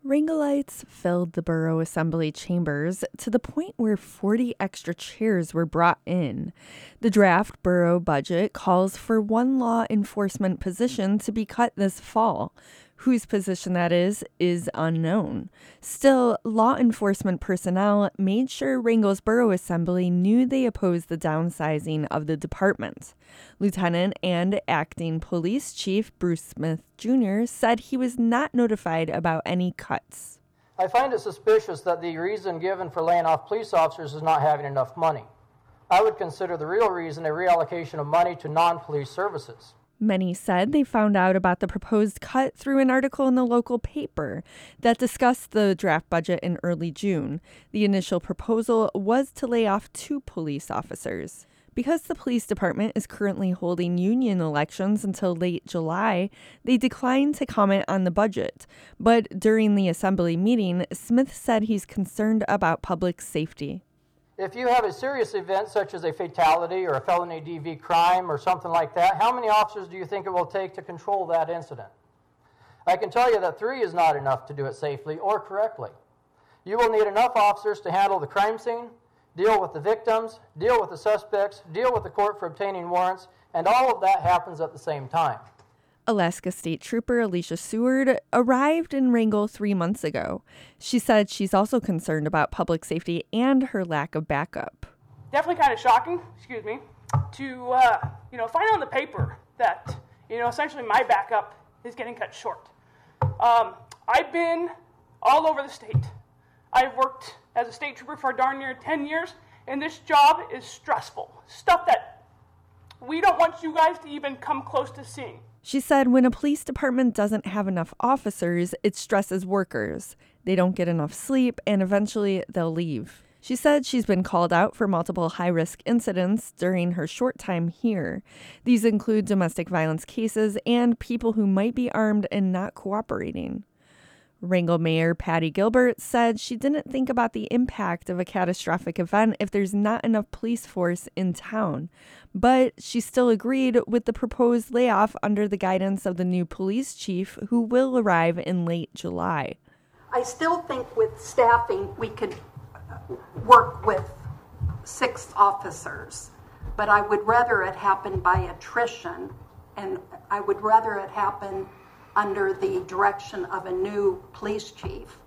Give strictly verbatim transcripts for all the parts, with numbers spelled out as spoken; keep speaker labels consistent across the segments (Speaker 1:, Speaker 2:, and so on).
Speaker 1: Wrangelites filled the borough assembly chambers to the point where forty extra chairs were brought in. The draft borough budget calls for one law enforcement position to be cut this fall. Whose position that is, is unknown. Still, law enforcement personnel made sure Wrangell's Borough Assembly knew they opposed the downsizing of the department. Lieutenant and acting police chief Bruce Smith Junior said he was not notified about any cuts.
Speaker 2: I find it suspicious that the reason given for laying off police officers is not having enough money. I would consider the real reason a reallocation of money to non-police services.
Speaker 1: Many said they found out about the proposed cut through an article in the local paper that discussed the draft budget in early June. The initial proposal was to lay off two police officers. Because the police department is currently holding union elections until late July, they declined to comment on the budget. But during the assembly meeting, Smith said he's concerned about public safety.
Speaker 2: If you have a serious event such as a fatality or a felony D V crime or something like that, how many officers do you think it will take to control that incident? I can tell you that three is not enough to do it safely or correctly. You will need enough officers to handle the crime scene, deal with the victims, deal with the suspects, deal with the court for obtaining warrants, and all of that happens at the same time.
Speaker 1: Alaska State Trooper Alicia Seward arrived in Wrangell three months ago. She said she's also concerned about public safety and her lack of backup.
Speaker 3: Definitely kind of shocking, excuse me, to uh, you know find on the paper that you know essentially my backup is getting cut short. Um, I've been all over the state. I've worked as a state trooper for darn near ten years, and this job is stressful. Stuff that we don't want you guys to even come close to seeing.
Speaker 1: She said when a police department doesn't have enough officers, it stresses workers. They don't get enough sleep, and eventually they'll leave. She said she's been called out for multiple high-risk incidents during her short time here. These include domestic violence cases and people who might be armed and not cooperating. Wrangell Mayor Patty Gilbert said she didn't think about the impact of a catastrophic event if there's not enough police force in town, but she still agreed with the proposed layoff under the guidance of the new police chief, who will arrive in late July.
Speaker 4: I still think with staffing we could work with six officers, but I would rather it happen by attrition, and I would rather it happen under the direction of a new police chief,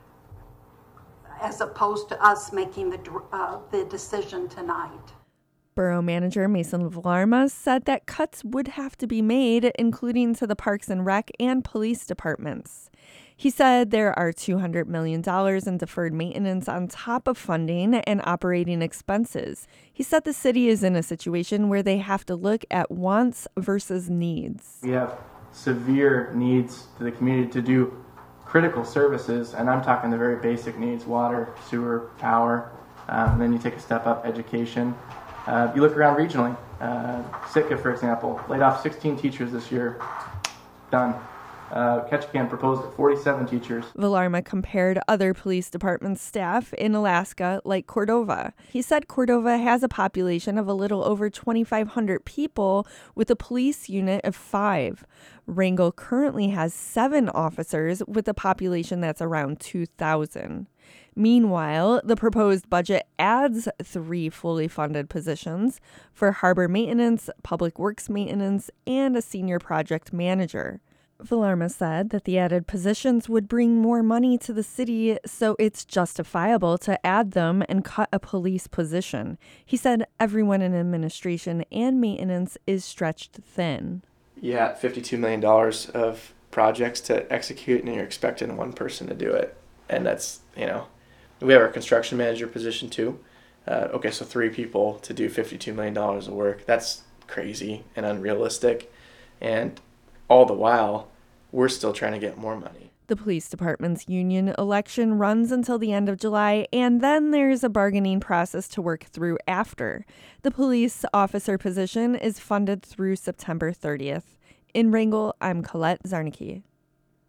Speaker 4: as opposed to us making the uh, the decision tonight.
Speaker 1: Borough Manager Mason Villarma said that cuts would have to be made, including to the Parks and Rec and police departments. He said there are two hundred million dollars in deferred maintenance on top of funding and operating expenses. He said the city is in a situation where they have to look at wants versus needs.
Speaker 5: We have severe needs to the community to do critical services, and I'm talking the very basic needs: water, sewer, power. Um, then you take a step up, education. Uh, you look around regionally. Uh, Sitka, for example, laid off sixteen teachers this year. Done. Uh, Ketchikan proposed forty-seven teachers.
Speaker 1: Villarma compared other police department staff in Alaska like Cordova. He said Cordova has a population of a little over twenty-five hundred people with a police unit of five. Wrangell currently has seven officers with a population that's around two thousand. Meanwhile, the proposed budget adds three fully funded positions for harbor maintenance, public works maintenance, and a senior project manager. Villarma said that the added positions would bring more money to the city, so it's justifiable to add them and cut a police position. He said everyone in administration and maintenance is stretched thin.
Speaker 6: Yeah, fifty-two million dollars of projects to execute, and you're expecting one person to do it. And that's, you know, we have our construction manager position too. Uh, okay, so three people to do fifty-two million dollars of work. That's crazy and unrealistic. And all the while, we're still trying to get more money.
Speaker 1: The police department's union election runs until the end of July, and then there's a bargaining process to work through after. The police officer position is funded through September thirtieth. In Wrangell, I'm Colette Zarnicki.